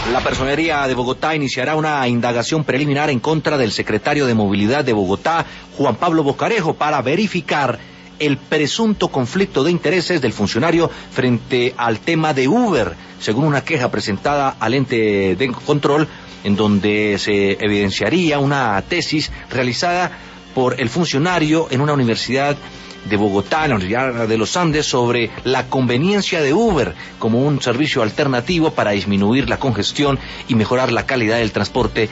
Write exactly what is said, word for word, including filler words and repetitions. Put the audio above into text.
La Personería de Bogotá iniciará una indagación preliminar en contra del secretario de Movilidad de Bogotá, Juan Pablo Boscarejo, para verificar el presunto conflicto de intereses del funcionario frente al tema de Uber, según una queja presentada al ente de control, en donde se evidenciaría una tesis realizada por el funcionario en una universidad de Bogotá, en la Universidad de los Andes, sobre la conveniencia de Uber como un servicio alternativo para disminuir la congestión y mejorar la calidad del transporte